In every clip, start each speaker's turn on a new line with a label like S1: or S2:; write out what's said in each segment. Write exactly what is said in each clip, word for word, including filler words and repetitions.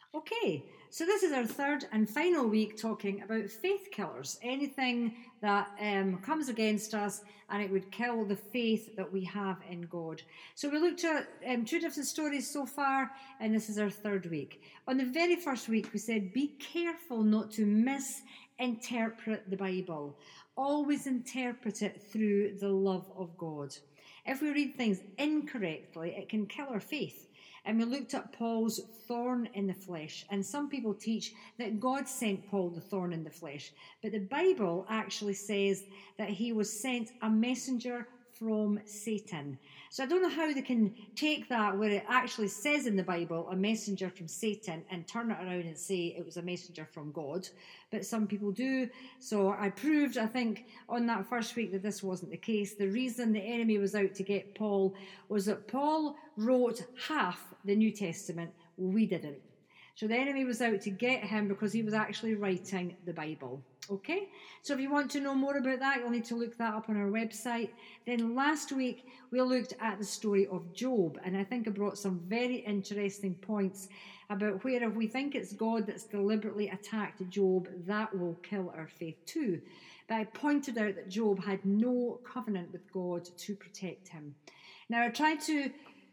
S1: Okay, so this is our third and final week talking about faith killers, anything that um, comes against us and it would kill the faith that we have in God. So we looked at um, two different stories so far, and this is our third week. On the very first week, we said, be careful not to misinterpret the Bible. Always interpret it through the love of God. If we read things incorrectly, it can kill our faith. And we looked at Paul's thorn in the flesh. And some people teach that God sent Paul the thorn in the flesh. But the Bible actually says that he was sent a messenger from Satan. So I don't know how they can take that where it actually says in the Bible a messenger from Satan and turn it around and say it was a messenger from God. But some people do. So I proved, I think, on that first week that this wasn't the case. The reason the enemy was out to get Paul was that Paul wrote half the New Testament. We didn't. So the enemy was out to get him because he was actually writing the Bible. Okay, so if you want to know more about that, you'll need to look that up on our website. Then last week, we looked at the story of Job, and I think I brought some very interesting points about where if we think it's God that's deliberately attacked Job, that will kill our faith too. But I pointed out that Job had no covenant with God to protect him. Now, I tried to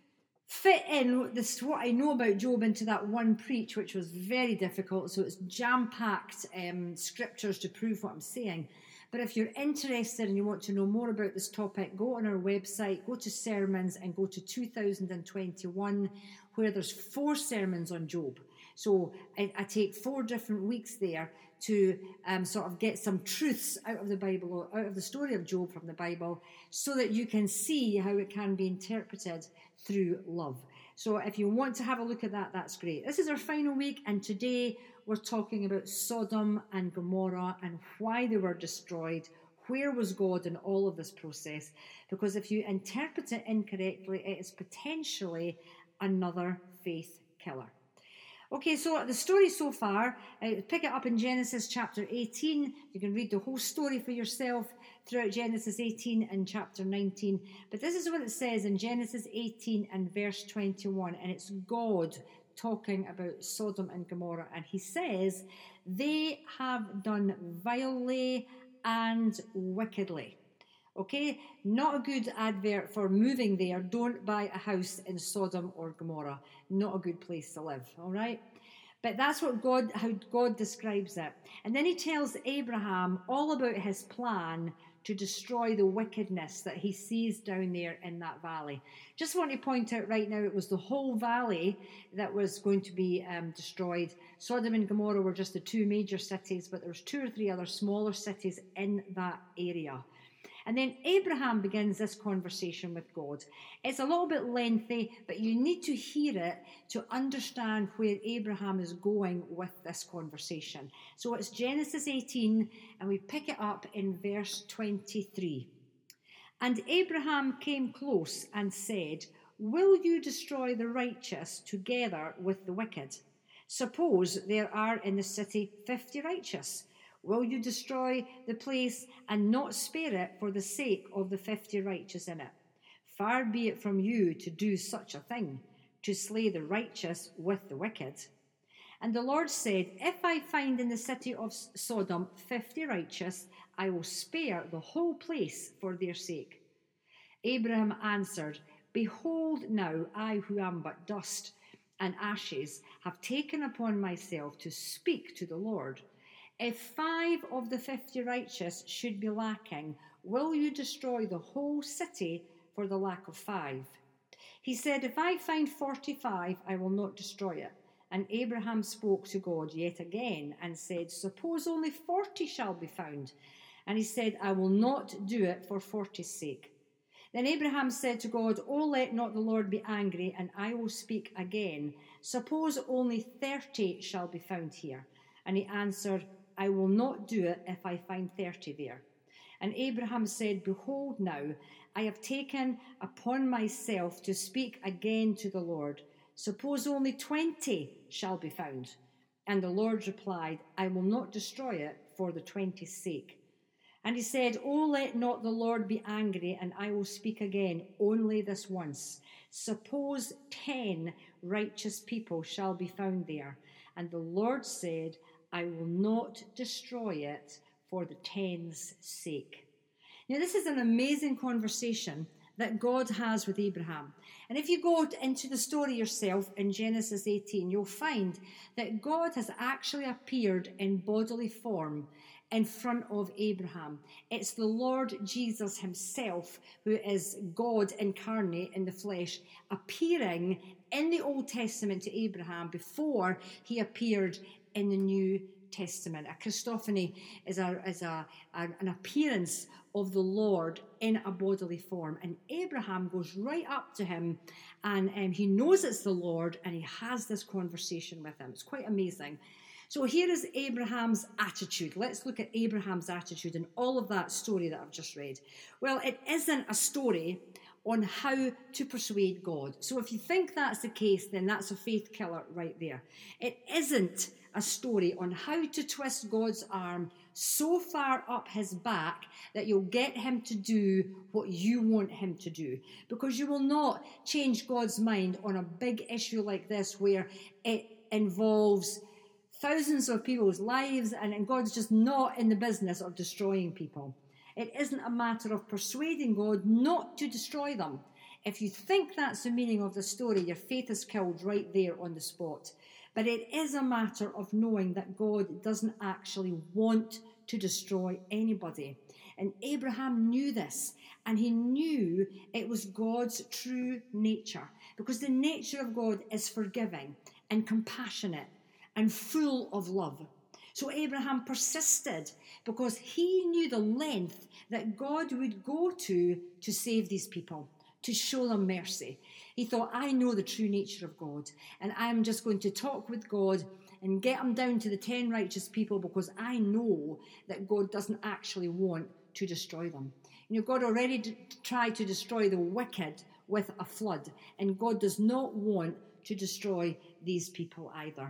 S1: fit in this what I know about Job into that one preach, which was very difficult. So it's jam-packed um, scriptures to prove what I'm saying. But if you're interested and you want to know more about this topic, go on our website, go to sermons and go to two thousand twenty-one, where there's four sermons on Job. So I, I take four different weeks there to um, sort of get some truths out of the Bible, or out of the story of Job from the Bible, so that you can see how it can be interpreted through love. So if you want to have a look at that, that's great. This is our final week, and today we're talking about Sodom and Gomorrah and why they were destroyed. Where was God in all of this process? Because if you interpret it incorrectly, it is potentially another faith killer. Okay, so the story so far, uh, pick it up in Genesis chapter eighteen. You can read the whole story for yourself throughout Genesis eighteen and chapter nineteen. But this is what it says in Genesis eighteen and verse twenty-one. And it's God talking about Sodom and Gomorrah. And he says, they have done vilely and wickedly. Okay, not a good advert for moving there. Don't buy a house in Sodom or Gomorrah. Not a good place to live, all right? But that's what God, how God describes it. And then he tells Abraham all about his plan to destroy the wickedness that he sees down there in that valley. Just want to point out right now, it was the whole valley that was going to be um, destroyed. Sodom and Gomorrah were just the two major cities, but there was two or three other smaller cities in that area. And then Abraham begins this conversation with God. It's a little bit lengthy, but you need to hear it to understand where Abraham is going with this conversation. So it's Genesis eighteen, and we pick it up in verse twenty-three. And Abraham came close and said, will you destroy the righteous together with the wicked? Suppose there are in the city fifty righteous. Will you destroy the place and not spare it for the sake of the fifty righteous in it? Far be it from you to do such a thing, to slay the righteous with the wicked. And the Lord said, if I find in the city of Sodom fifty righteous, I will spare the whole place for their sake. Abraham answered, behold, now I who am but dust and ashes have taken upon myself to speak to the Lord. If five of the fifty righteous should be lacking, will you destroy the whole city for the lack of five? He said, if I find forty-five, I will not destroy it. And Abraham spoke to God yet again and said, suppose only forty shall be found. And he said, I will not do it for forty's sake. Then Abraham said to God, oh, let not the Lord be angry, and I will speak again. Suppose only thirty shall be found here. And he answered, I will not do it if I find thirty there. And Abraham said, behold now, I have taken upon myself to speak again to the Lord. Suppose only twenty shall be found. And the Lord replied, I will not destroy it for the twenty's sake. And he said, oh, let not the Lord be angry, and I will speak again, only this once. Suppose ten righteous people shall be found there. And the Lord said, I will not destroy it for the ten's sake. Now, this is an amazing conversation that God has with Abraham. And if you go into the story yourself in Genesis eighteen, you'll find that God has actually appeared in bodily form in front of Abraham. It's the Lord Jesus himself, who is God incarnate in the flesh, appearing in the Old Testament to Abraham before he appeared in the New Testament. A Christophany is, a, is a, a, an appearance of the Lord in a bodily form. And Abraham goes right up to him, and um, he knows it's the Lord, and he has this conversation with him. It's quite amazing. So here is Abraham's attitude. Let's look at Abraham's attitude and all of that story that I've just read. Well, it isn't a story on how to persuade God. So if you think that's the case, then that's a faith killer right there. It isn't a story on how to twist God's arm so far up his back that you'll get him to do what you want him to do. Because you will not change God's mind on a big issue like this, where it involves thousands of people's lives, and God's just not in the business of destroying people. It isn't a matter of persuading God not to destroy them. If you think that's the meaning of the story, your faith is killed right there on the spot. But it is a matter of knowing that God doesn't actually want to destroy anybody. And Abraham knew this, and he knew it was God's true nature, because the nature of God is forgiving and compassionate and full of love. So Abraham persisted because he knew the length that God would go to to save these people, to show them mercy. He thought, I know the true nature of God, and I'm just going to talk with God and get him down to the ten righteous people, because I know that God doesn't actually want to destroy them. You know, God already d- tried to destroy the wicked with a flood, and God does not want to destroy these people either.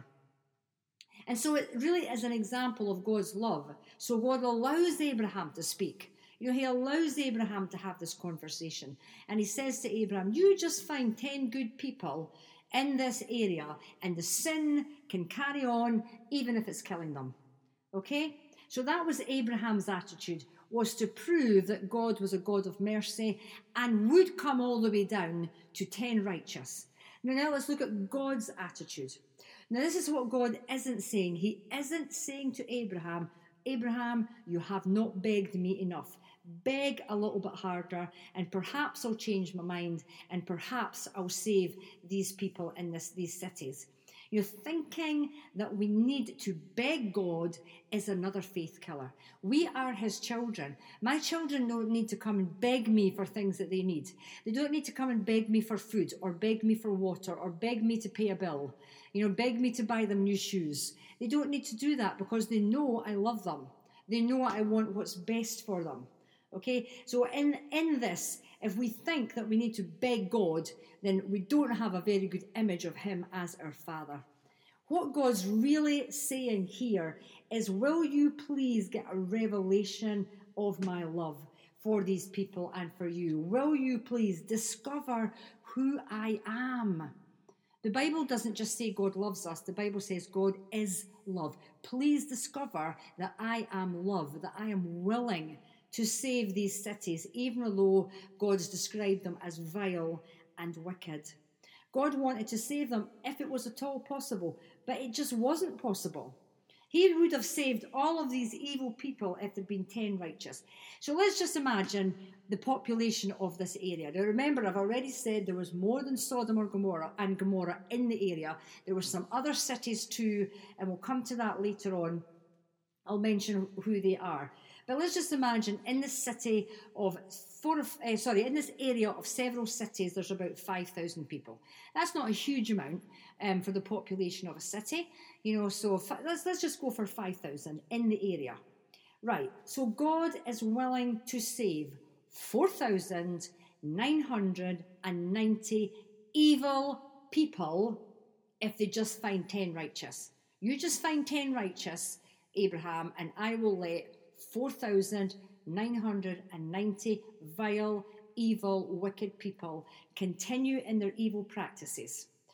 S1: And so it really is an example of God's love. So God allows Abraham to speak. You know, he allows Abraham to have this conversation. And he says to Abraham, you just find ten good people in this area, and the sin can carry on even if it's killing them. Okay? So that was Abraham's attitude, was to prove that God was a God of mercy and would come all the way down to ten righteous. Now, now let's look at God's attitude. Now, this is what God isn't saying. He isn't saying to Abraham, Abraham, you have not begged me enough. Beg a little bit harder, and perhaps I'll change my mind, and perhaps I'll save these people in this, these cities. You're thinking that we need to beg God is another faith killer. We are his children. My children don't need to come and beg me for things that they need. They don't need to come and beg me for food, or beg me for water, or beg me to pay a bill. You know, beg me to buy them new shoes. They don't need to do that, because they know I love them. They know I want what's best for them. Okay, so in, in this, if we think that we need to beg God, then we don't have a very good image of him as our Father. What God's really saying here is, will you please get a revelation of my love for these people and for you? Will you please discover who I am? The Bible doesn't just say God loves us. The Bible says God is love. Please discover that I am love, that I am willing to save these cities, even though God's described them as vile and wicked. God wanted to save them if it was at all possible, but it just wasn't possible. He would have saved all of these evil people if there'd been ten righteous. So let's just imagine the population of this area. Now remember, I've already said there was more than Sodom or Gomorrah and Gomorrah in the area. There were some other cities too, and we'll come to that later on. I'll mention who they are. But let's just imagine in this city of four, uh, sorry, in this area of several cities, there's about five thousand people. That's not a huge amount um, for the population of a city, you know. So f- let's let's just go for five thousand in the area, right? So God is willing to save four thousand nine hundred and ninety evil people if they just find ten righteous. You just find ten righteous, Abraham, and I will let four thousand nine hundred ninety vile, evil, wicked people continue in their evil practices.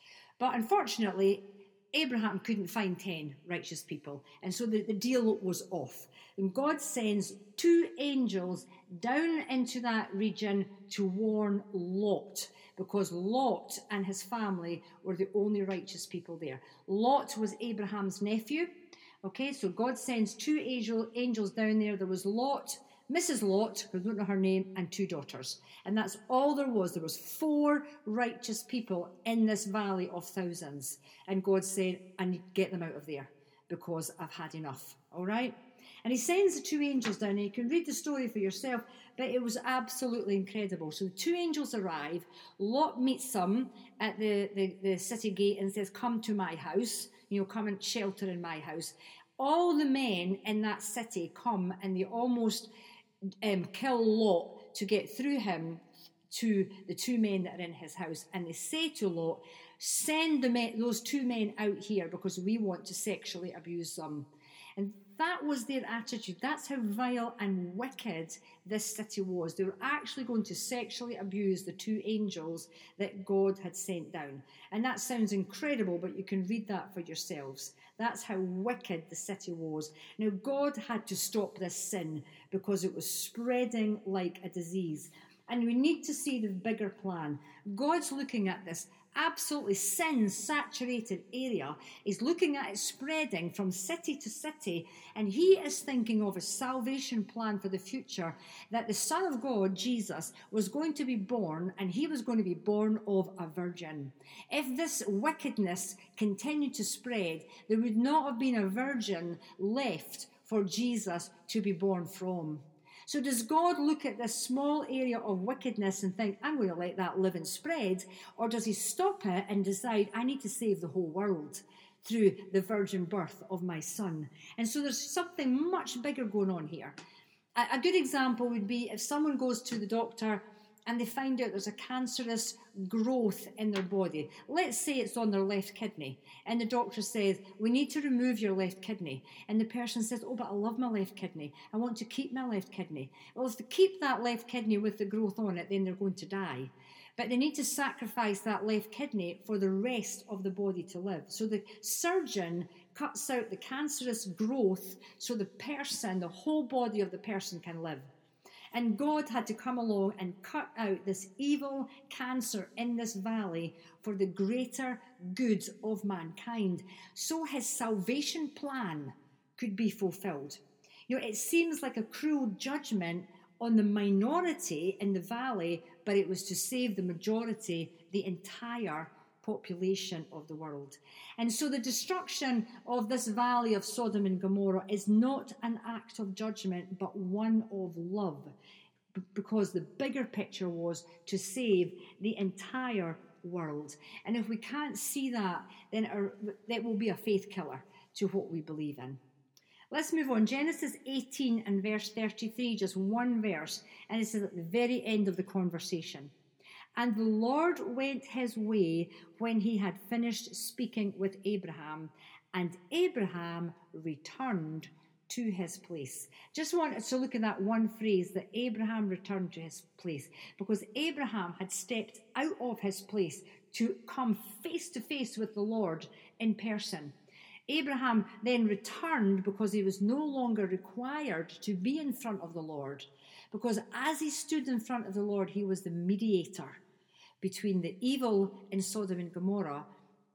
S1: But unfortunately, Abraham couldn't find ten righteous people, and so the, the deal was off. And God sends two angels down into that region to warn Lot, because Lot and his family were the only righteous people there. Lot was Abraham's nephew. Okay, so God sends two angel, angels down there. There was Lot, Missus Lot, I don't know her name, and two daughters. And that's all there was. There was four righteous people in this valley of thousands. And God said, I need to get them out of there because I've had enough. All right? And he sends the two angels down, and you can read the story for yourself, but it was absolutely incredible. So the two angels arrive. Lot meets them at the, the, the city gate and says, come to my house. You know, come and shelter in my house. All the men in that city come, and they almost um, kill Lot to get through him to the two men that are in his house. And they say to Lot, send the men, those two men out here because we want to sexually abuse them. And that was their attitude. That's how vile and wicked this city was. They were actually going to sexually abuse the two angels that God had sent down. And that sounds incredible, but you can read that for yourselves. That's how wicked the city was. Now, God had to stop this sin because it was spreading like a disease. And we need to see the bigger plan. God's looking at this absolutely sin-saturated area. He's looking at it spreading from city to city, and he is thinking of a salvation plan for the future, that the Son of God, Jesus, was going to be born, and he was going to be born of a virgin. If this wickedness continued to spread, there would not have been a virgin left for Jesus to be born from. So does God look at this small area of wickedness and think, I'm going to let that live and spread? Or does he stop it and decide, I need to save the whole world through the virgin birth of my son? And so there's something much bigger going on here. A good example would be if someone goes to the doctor and they find out there's a cancerous growth in their body. Let's say it's on their left kidney, and the doctor says, we need to remove your left kidney. And the person says, oh, but I love my left kidney. I want to keep my left kidney. Well, if they keep that left kidney with the growth on it, then they're going to die. But they need to sacrifice that left kidney for the rest of the body to live. So the surgeon cuts out the cancerous growth so the person, the whole body of the person can live. And God had to come along and cut out this evil cancer in this valley for the greater good of mankind, so his salvation plan could be fulfilled. You know, it seems like a cruel judgment on the minority in the valley, but it was to save the majority, the entire population of the world. And so the destruction of this valley of Sodom and Gomorrah is not an act of judgment, but one of love, because the bigger picture was to save the entire world. And if we can't see that, then our, that will be a faith killer to what we believe in. Let's move on. Genesis eighteen and verse thirty-three, just one verse, and it says at the very end of the conversation, and the Lord went his way when he had finished speaking with Abraham, and Abraham returned to his place. Just wanted to look at that one phrase, that Abraham returned to his place, because Abraham had stepped out of his place to come face to face with the Lord in person. Abraham then returned because he was no longer required to be in front of the Lord, because as he stood in front of the Lord, he was the mediator between the evil in Sodom and Gomorrah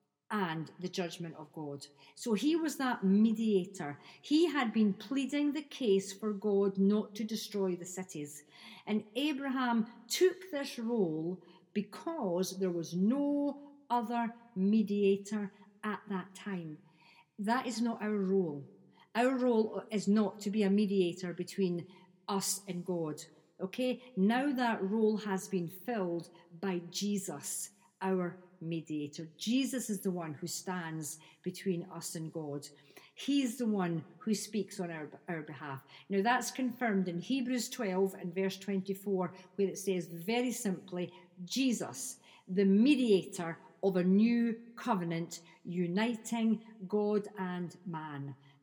S1: and the judgment of God. So he was that mediator. He had been pleading the case for God not to destroy the cities. And Abraham took this role because there was no other mediator at that time. That is not our role. Our role is not to be a mediator between us and God. Okay, now that role has been filled by Jesus, our mediator. Jesus is the one who stands between us and God. He's the one who speaks on our, our behalf. Now that's confirmed in Hebrews twelve and verse twenty-four, where it says very simply, Jesus, the mediator of a new covenant, uniting God and man.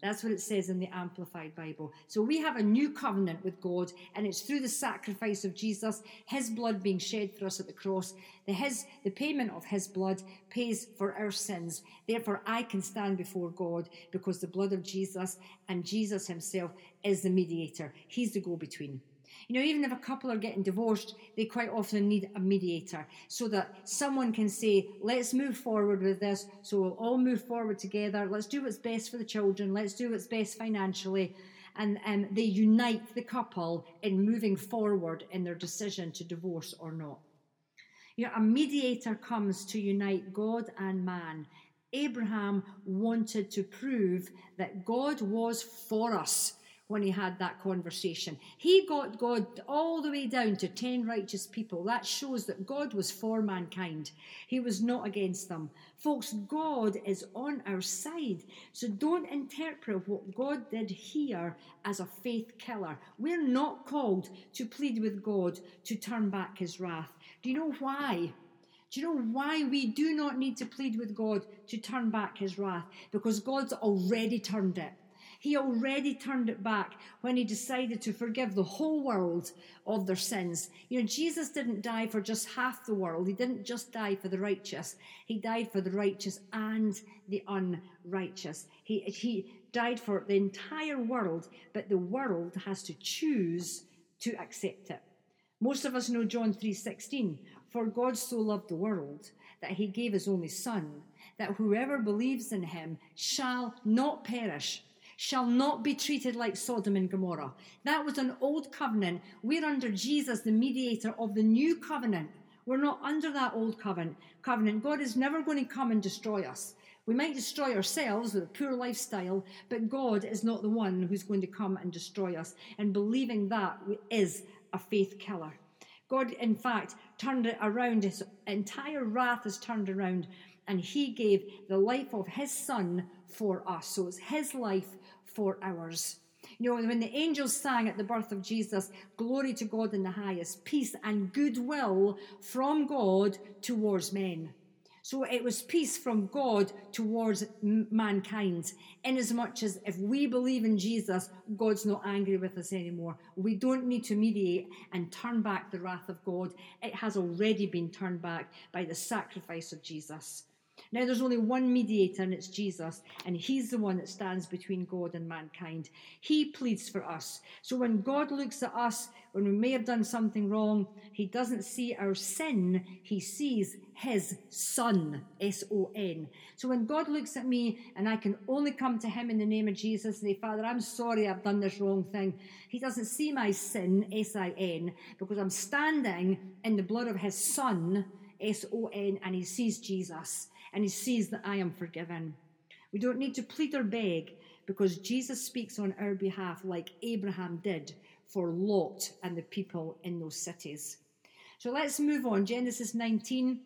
S1: That's what it says in the Amplified Bible. So we have a new covenant with God, and it's through the sacrifice of Jesus, his blood being shed for us at the cross. The, his, the payment of his blood pays for our sins. Therefore, I can stand before God because the blood of Jesus and Jesus himself is the mediator. He's the go-between. You know, even if a couple are getting divorced, they quite often need a mediator so that someone can say, let's move forward with this. So we'll all move forward together. Let's do what's best for the children. Let's do what's best financially. And um, they unite the couple in moving forward in their decision to divorce or not. You know, a mediator comes to unite God and man. Abraham wanted to prove that God was for us. When he had that conversation, he got God all the way down to ten righteous people. That shows that God was for mankind. He was not against them. Folks, God is on our side. So don't interpret what God did here as a faith killer. We're not called to plead with God to turn back his wrath. Do you know why? Do you know why we do not need to plead with God to turn back his wrath? Because God's already turned it. He already turned it back when he decided to forgive the whole world of their sins. You know, Jesus didn't die for just half the world. He didn't just die for the righteous. He died for the righteous and the unrighteous. He, he died for the entire world, but the world has to choose to accept it. Most of us know John three sixteen. For God so loved the world that he gave his only son, that whoever believes in him shall not perish, shall not be treated like Sodom and Gomorrah. That was an old covenant. We're under Jesus, the mediator of the new covenant. We're not under that old covenant. Covenant. God is never going to come and destroy us. We might destroy ourselves with a poor lifestyle, but God is not the one who's going to come and destroy us. And believing that is a faith killer. God, in fact, turned it around. His entire wrath is turned around, and he gave the life of his son for us. So it's his life for ours. You know, when the angels sang at the birth of Jesus, glory to God in the highest, peace and goodwill from God towards men. So it was peace from God towards m- mankind, inasmuch as if we believe in Jesus, God's not angry with us anymore. We don't need to mediate and turn back the wrath of God. It has already been turned back by the sacrifice of Jesus. Now there's only one mediator, and it's Jesus, and he's the one that stands between God and mankind. He pleads for us. So when God looks at us, when we may have done something wrong, he doesn't see our sin, he sees his son, S O N. So when God looks at me and I can only come to him in the name of Jesus and say, Father, I'm sorry I've done this wrong thing. He doesn't see my sin, S I N, because I'm standing in the blood of his son, S O N, and he sees Jesus. And he sees that I am forgiven. We don't need to plead or beg because Jesus speaks on our behalf like Abraham did for Lot and the people in those cities. So let's move on. Genesis nineteen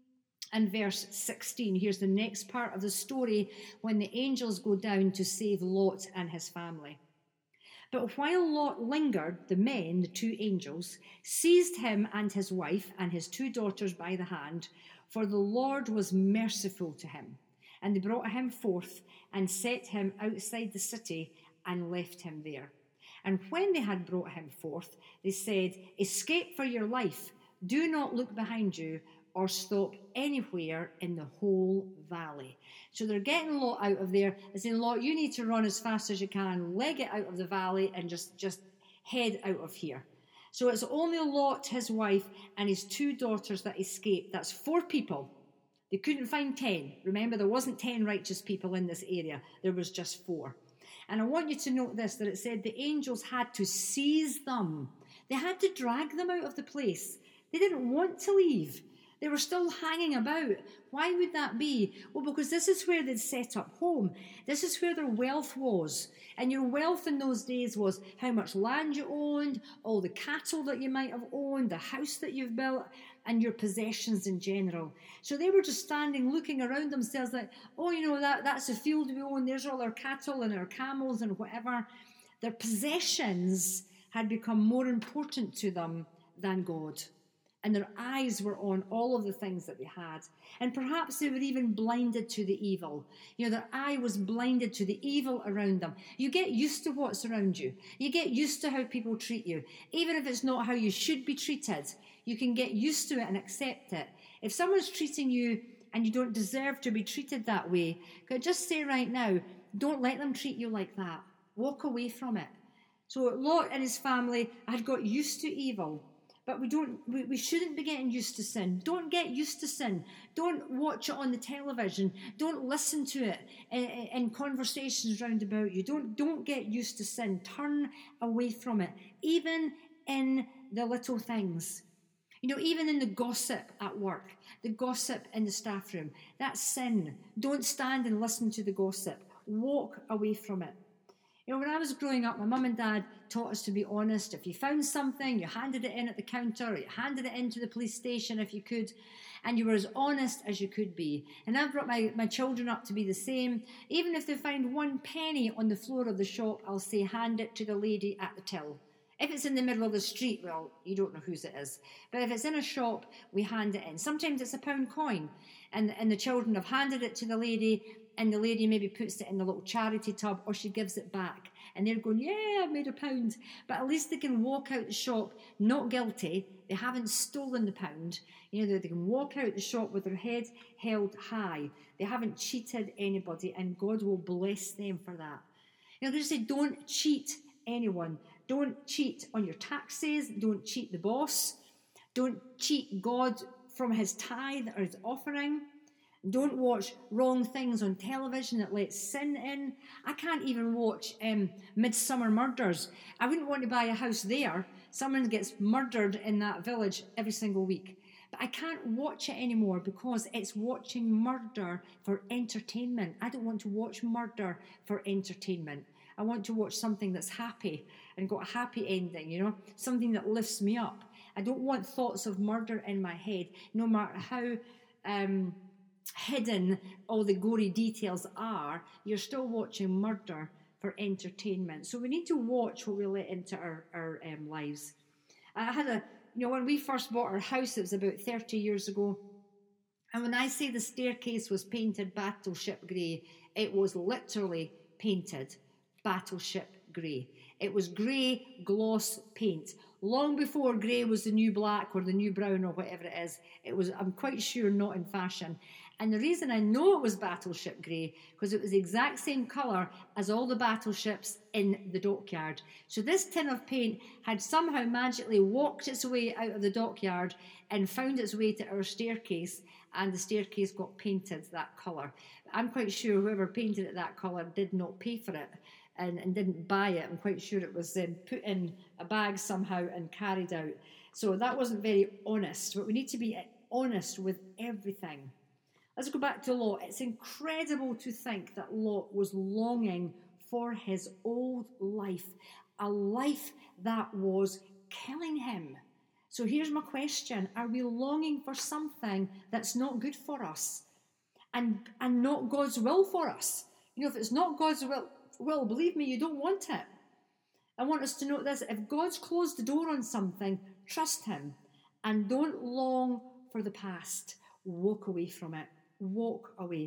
S1: and verse sixteen. Here's the next part of the story when the angels go down to save Lot and his family. But while Lot lingered, the men, the two angels, seized him and his wife and his two daughters by the hand, for the Lord was merciful to him. And they brought him forth and set him outside the city and left him there. And when they had brought him forth, they said, escape for your life. Do not look behind you or stop anywhere in the whole valley. So they're getting Lot out of there and saying, Lot, you need to run as fast as you can, leg it out of the valley and just, just head out of here. So it's only Lot, his wife, and his two daughters that escaped. That's four people. They couldn't find ten. Remember, there wasn't ten righteous people in this area. There was just four. And I want you to note this, that it said the angels had to seize them. They had to drag them out of the place. They didn't want to leave. They were still hanging about. Why would that be? Well, because this is where they'd set up home. This is where their wealth was. And your wealth in those days was how much land you owned, all the cattle that you might have owned, the house that you've built, and your possessions in general. So they were just standing looking around themselves like, oh, you know, that, that's the field we own. There's all our cattle and our camels and whatever. Their possessions had become more important to them than God. and their eyes were on all of the things that they had. And perhaps they were even blinded to the evil. You know, their eye was blinded to the evil around them. You get used to what's around you. You get used to how people treat you. Even if it's not how you should be treated, you can get used to it and accept it. If someone's treating you and you don't deserve to be treated that way, could I just say right now, don't let them treat you like that. Walk away from it. So Lot and his family had got used to evil. But we don't. We, we shouldn't be getting used to sin. Don't get used to sin. Don't watch it on the television. Don't listen to it in, in conversations round about you. Don't don't get used to sin. Turn away from it, even in the little things. You know, even in the gossip at work, the gossip in the staff room, that's sin. Don't stand and listen to the gossip. Walk away from it. You know, when I was growing up, my mum and dad taught us to be honest. If you found something, you handed it in at the counter, or you handed it into the police station if you could, and you were as honest as you could be. And I've brought my, my children up to be the same. Even if they find one penny on the floor of the shop, I'll say, hand it to the lady at the till. If it's in the middle of the street, well, you don't know whose it is. But if it's in a shop, we hand it in. Sometimes it's a pound coin, and, and the children have handed it to the lady, and the lady maybe puts it in the little charity tub, or she gives it back. And they're going, yeah, I've made a pound. But at least they can walk out the shop not guilty. They haven't stolen the pound. You know, they can walk out the shop with their head held high. They haven't cheated anybody, and God will bless them for that. You know, they just say, don't cheat anyone. Don't cheat on your taxes. Don't cheat the boss. Don't cheat God from his tithe or his offering. Don't watch wrong things on television that lets sin in. I can't even watch um, Midsummer Murders. I wouldn't want to buy a house there. Someone gets murdered in that village every single week. But I can't watch it anymore because it's watching murder for entertainment. I don't want to watch murder for entertainment. I want to watch something that's happy and got a happy ending, you know, something that lifts me up. I don't want thoughts of murder in my head, no matter how um, hidden all the gory details are. You're still watching murder for entertainment. So we need to watch what we let into our, our um, lives. I had a, you know, when we first bought our house, it was about thirty years ago. And when I say the staircase was painted battleship grey, it was literally painted battleship grey. It was grey gloss paint. Long before grey was the new black or the new brown or whatever it is. It was, I'm quite sure, not in fashion. And the reason I know it was battleship grey, because it was the exact same colour as all the battleships in the dockyard. So this tin of paint had somehow magically walked its way out of the dockyard and found its way to our staircase, and the staircase got painted that colour. I'm quite sure whoever painted it that colour did not pay for it. And, and didn't buy it. I'm quite sure it was um, put in a bag somehow and carried out. So that wasn't very honest. But we need to be honest with everything. Let's go back to Lot. It's incredible to think that Lot was longing for his old life, a life that was killing him. So here's my question. Are we longing for something that's not good for us and, and not God's will for us? You know, if it's not God's will, Well, believe me, you don't want it. I want us to note this. If God's closed the door on something, trust him and don't long for the past. Walk away from it. Walk away.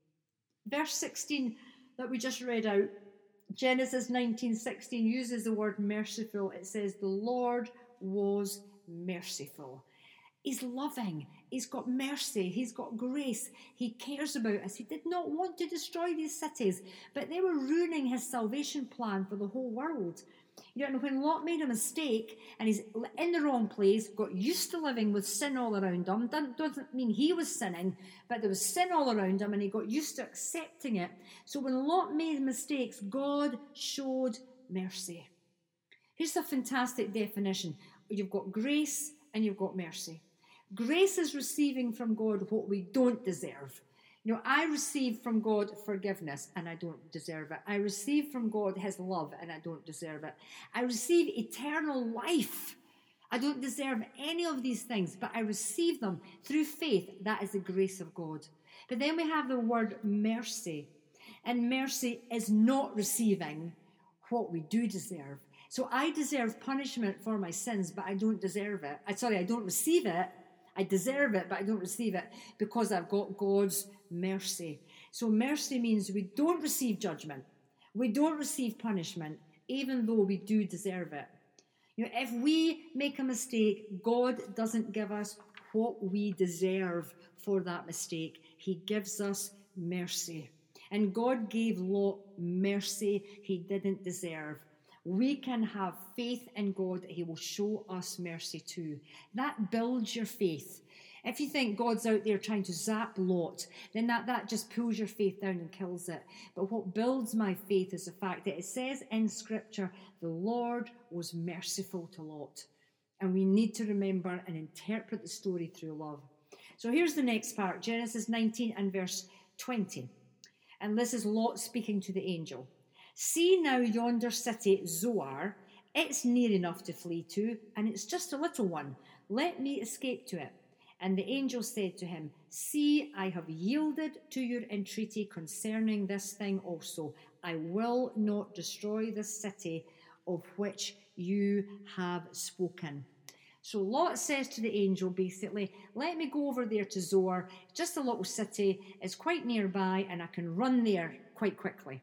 S1: Verse sixteen that we just read out, Genesis nineteen sixteen uses the word merciful. It says, the Lord was merciful. He's loving. He's got mercy. He's got grace. He cares about us. He did not want to destroy these cities, but they were ruining his salvation plan for the whole world. You know, when Lot made a mistake and he's in the wrong place, got used to living with sin all around him, that doesn't mean he was sinning, but there was sin all around him and he got used to accepting it. So when Lot made mistakes, God showed mercy. Here's a fantastic definition. You've got grace and you've got mercy. Grace is receiving from God what we don't deserve. You know, I receive from God forgiveness and I don't deserve it. I receive from God his love and I don't deserve it. I receive eternal life. I don't deserve any of these things, but I receive them through faith. That is the grace of God. But then we have the word mercy. And mercy is not receiving what we do deserve. So I deserve punishment for my sins, but I don't deserve it. I sorry, I don't receive it. I deserve it, but I don't receive it because I've got God's mercy. So mercy means we don't receive judgment. We don't receive punishment, even though we do deserve it. You know, if we make a mistake, God doesn't give us what we deserve for that mistake. He gives us mercy. And God gave Lot mercy he didn't deserve. We can have faith in God that he will show us mercy too. That builds your faith. If you think God's out there trying to zap Lot, then that, that just pulls your faith down and kills it. But what builds my faith is the fact that it says in Scripture, the Lord was merciful to Lot. And we need to remember and interpret the story through love. So here's the next part, Genesis nineteen and verse twenty. And this is Lot speaking to the angel. See now yonder city, Zoar. It's near enough to flee to, and it's just a little one. Let me escape to it. And the angel said to him, see, I have yielded to your entreaty concerning this thing also. I will not destroy this city of which you have spoken. So Lot says to the angel, basically, let me go over there to Zoar, just a little city. It's quite nearby, and I can run there quite quickly.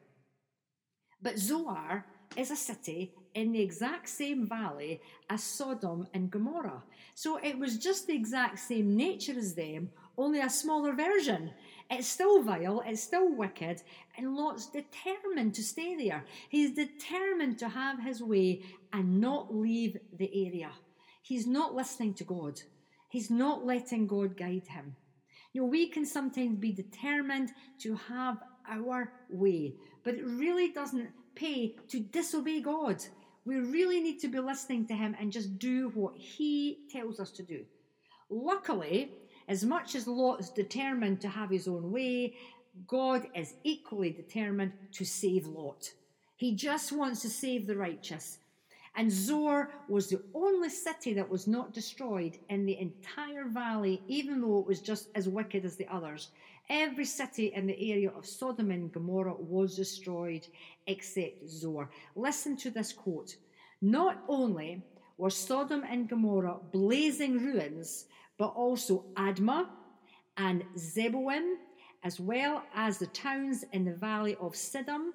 S1: But Zoar is a city in the exact same valley as Sodom and Gomorrah. So it was just the exact same nature as them, only a smaller version. It's still vile, it's still wicked, and Lot's determined to stay there. He's determined to have his way and not leave the area. He's not listening to God. He's not letting God guide him. You know, we can sometimes be determined to have our way, but it really doesn't pay to disobey God. We really need to be listening to him and just do what he tells us to do. Luckily, as much as Lot is determined to have his own way, God is equally determined to save Lot. He just wants to save the righteous. And Zoar was the only city that was not destroyed in the entire valley, even though it was just as wicked as the others. Every city in the area of Sodom and Gomorrah was destroyed except Zoar. Listen to this quote. Not only were Sodom and Gomorrah blazing ruins, but also Admah and Zeboim, as well as the towns in the valley of Siddim,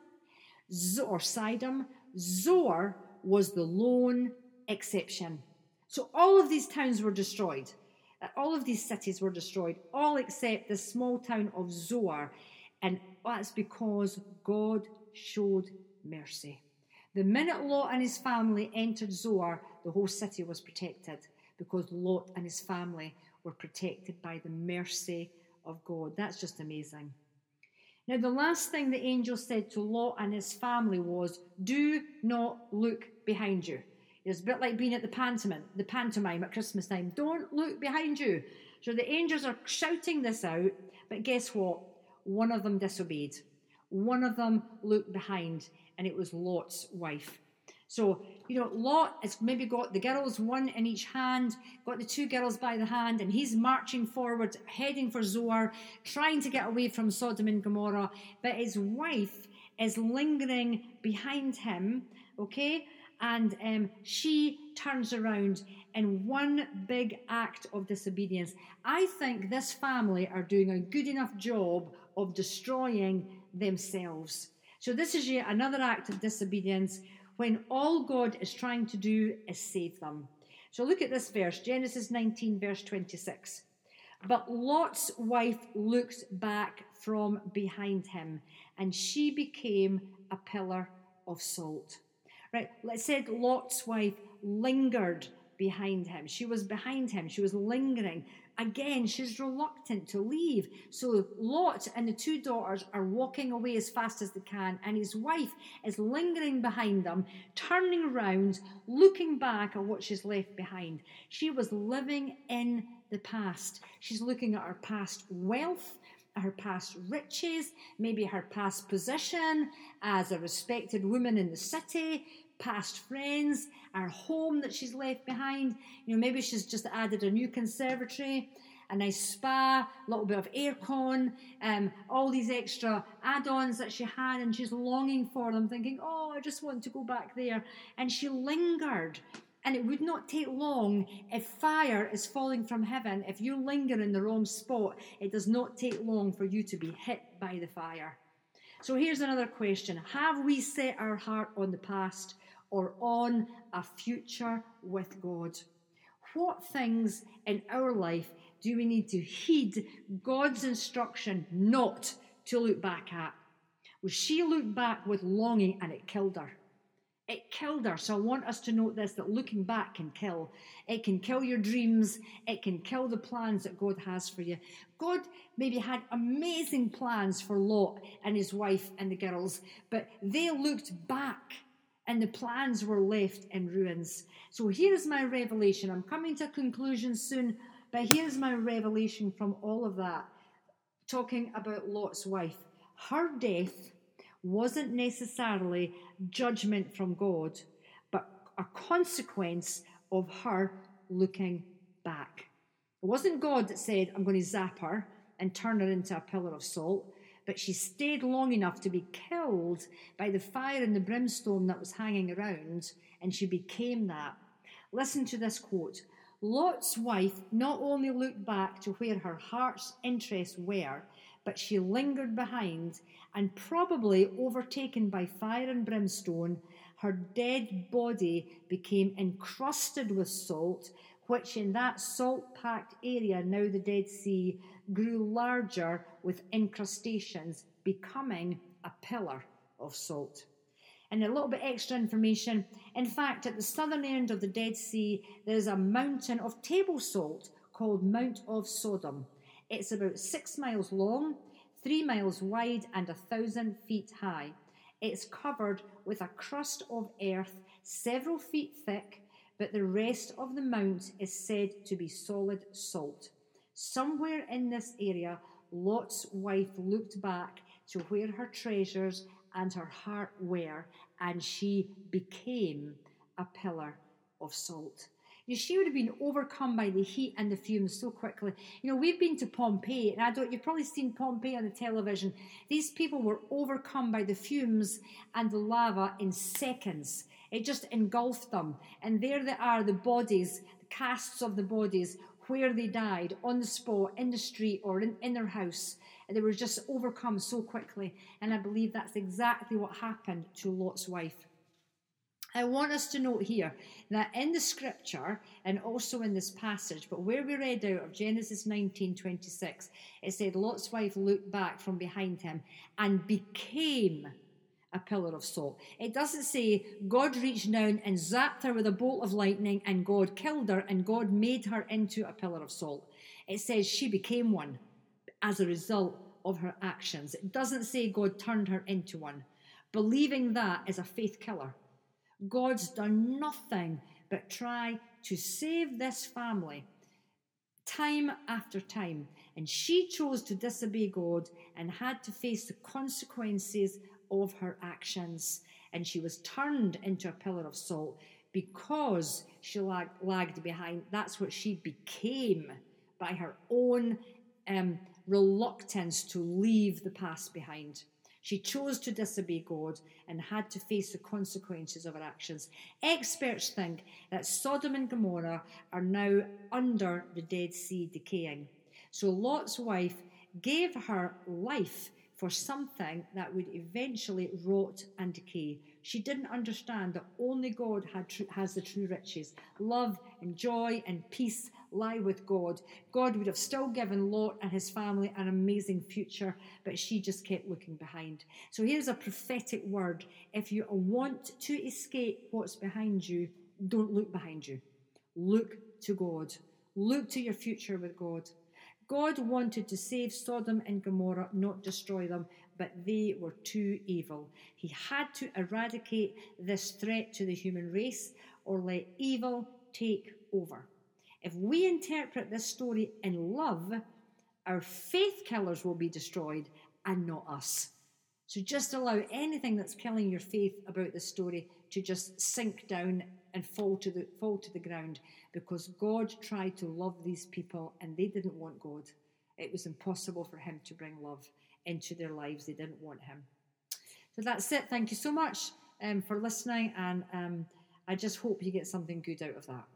S1: or Sidom. Zoar was the lone exception. So all of these towns were destroyed. All of these cities were destroyed, all except the small town of Zoar. And that's because God showed mercy. The minute Lot and his family entered Zoar, the whole city was protected because Lot and his family were protected by the mercy of God. That's just amazing. Now, the last thing the angel said to Lot and his family was, do not look behind you. It's a bit like being at the pantomime, the pantomime at Christmas time. Don't look behind you. So the angels are shouting this out, but guess what? One of them disobeyed. One of them looked behind, and it was Lot's wife. So, you know, Lot has maybe got the girls, one in each hand, got the two girls by the hand, and he's marching forward, heading for Zoar, trying to get away from Sodom and Gomorrah, but his wife is lingering behind him, okay? And um, she turns around in one big act of disobedience. I think this family are doing a good enough job of destroying themselves. So this is yet another act of disobedience when all God is trying to do is save them. So look at this verse, Genesis nineteen, verse twenty-six. But Lot's wife looked back from behind him, and she became a pillar of salt. Right, it said Lot's wife lingered behind him. She was behind him. She was lingering. Again, she's reluctant to leave. So Lot and the two daughters are walking away as fast as they can, and his wife is lingering behind them, turning around, looking back at what she's left behind. She was living in the past. She's looking at her past wealth, her past riches, maybe her past position as a respected woman in the city, past friends, our home that she's left behind. You know, maybe she's just added a new conservatory, a nice spa, a little bit of aircon, um, all these extra add-ons that she had, and she's longing for them, thinking, oh, I just want to go back there. And she lingered. And it would not take long if fire is falling from heaven. If you linger in the wrong spot, it does not take long for you to be hit by the fire. So here's another question. Have we set our heart on the past or on a future with God? What things in our life do we need to heed God's instruction not to look back at? Well, she looked back with longing and it killed her. It killed her. So I want us to note this, that looking back can kill. It can kill your dreams. It can kill the plans that God has for you. God maybe had amazing plans for Lot and his wife and the girls, but they looked back and the plans were left in ruins. So here's my revelation. I'm coming to a conclusion soon, but here's my revelation from all of that, talking about Lot's wife. Her death wasn't necessarily judgment from God, but a consequence of her looking back. It wasn't God that said, I'm going to zap her and turn her into a pillar of salt, but she stayed long enough to be killed by the fire and the brimstone that was hanging around, and she became that. Listen to this quote. Lot's wife not only looked back to where her heart's interests were, but she lingered behind, and probably overtaken by fire and brimstone, her dead body became encrusted with salt, which in that salt-packed area, now the Dead Sea, grew larger with incrustations, becoming a pillar of salt. And a little bit extra information. In fact, at the southern end of the Dead Sea, there's a mountain of table salt called Mount of Sodom. It's about six miles long, three miles wide, and a thousand feet high. It's covered with a crust of earth several feet thick, but the rest of the mount is said to be solid salt. Somewhere in this area, Lot's wife looked back to where her treasures and her heart were, and she became a pillar of salt. You know, she would have been overcome by the heat and the fumes so quickly. You know, we've been to Pompeii, and I don't, you've probably seen Pompeii on the television. These people were overcome by the fumes and the lava in seconds. It just engulfed them. And there they are, the bodies, the casts of the bodies, where they died, on the spot, in the street, or in, in their house. And they were just overcome so quickly. And I believe that's exactly what happened to Lot's wife. I want us to note here that in the scripture, and also in this passage, but where we read out of Genesis nineteen twenty-six, it said Lot's wife looked back from behind him and became a pillar of salt. It doesn't say God reached down and zapped her with a bolt of lightning and God killed her and God made her into a pillar of salt. It says she became one as a result of her actions. It doesn't say God turned her into one. Believing that is a faith killer. God's done nothing but try to save this family time after time. And she chose to disobey God and had to face the consequences of her actions. And she was turned into a pillar of salt because she lag, lagged behind. That's what she became by her own um, reluctance to leave the past behind. She chose to disobey God and had to face the consequences of her actions. Experts think that Sodom and Gomorrah are now under the Dead Sea decaying. So Lot's wife gave her life for something that would eventually rot and decay. She didn't understand that only God had tr- has the true riches. Love and joy and peace lie with God. God would have still given Lot and his family an amazing future, but she just kept looking behind. So here's a prophetic word. If you want to escape what's behind you, don't look behind you. Look to God. Look to your future with God. God wanted to save Sodom and Gomorrah, not destroy them, but they were too evil. He had to eradicate this threat to the human race or let evil take over. If we interpret this story in love, our faith killers will be destroyed and not us. So just allow anything that's killing your faith about this story to just sink down and fall to the fall to the ground, because God tried to love these people and they didn't want God. It was impossible for him to bring love into their lives. They didn't want him. So that's it. Thank you so much um, for listening, and um, I just hope you get something good out of that.